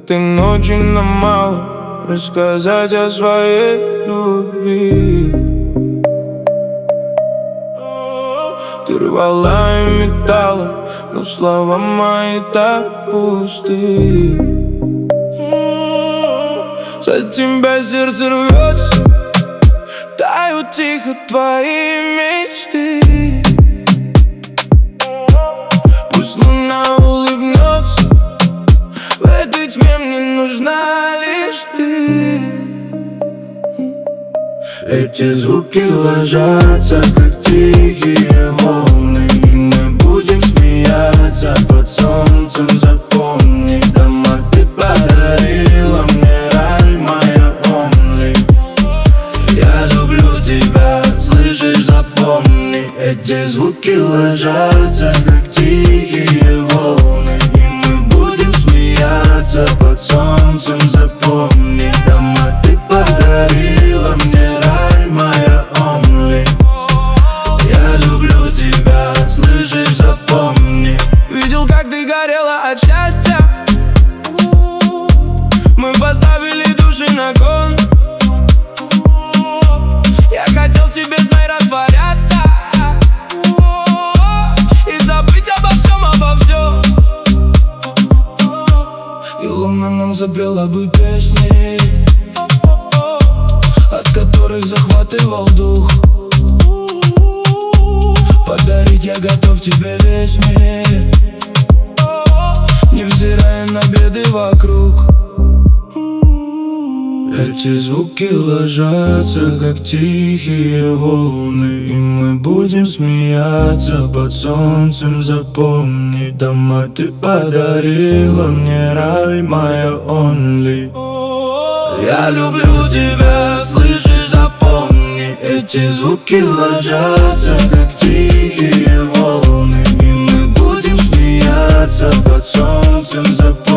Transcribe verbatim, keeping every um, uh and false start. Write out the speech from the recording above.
этой ночи нам мало рассказать о своей любви. Ты рвала и металла, но слова мои так пусты. За тебя сердце рвется, тают тихо твои мечты. Пусть луна улыбнется, в этой тьме мне нужна лишь ты. Эти звуки ложатся, как тихие волны, и мы будем смеяться под солнцем. Запомни, дома ты подарила мне, раль моя only. Я люблю тебя, слышишь, запомни. Эти звуки ложатся, как тихие волны, и мы будем смеяться под солнцем. Запомни, дома ты подарила мне, раль моя only. Я люблю тебя, слышишь, запомни. Видел, как ты горела от счастья, мы поставили души на кон. Я хотел тебе, знай, растворяться и забыть обо всем, обо всем. И луна нам запела бы песни, от которых захватывал дух. Подарить я готов тебе весь мир, невзирая на беды вокруг. Эти звуки ложатся, как тихие волны, и мы будем смеяться под солнцем. Запомни, дома ты подарила мне, раль моя only. Я люблю тебя, слышишь, запомни. Эти звуки ложатся, как тихие волны, и мы будем смеяться под солнцем. Запомни.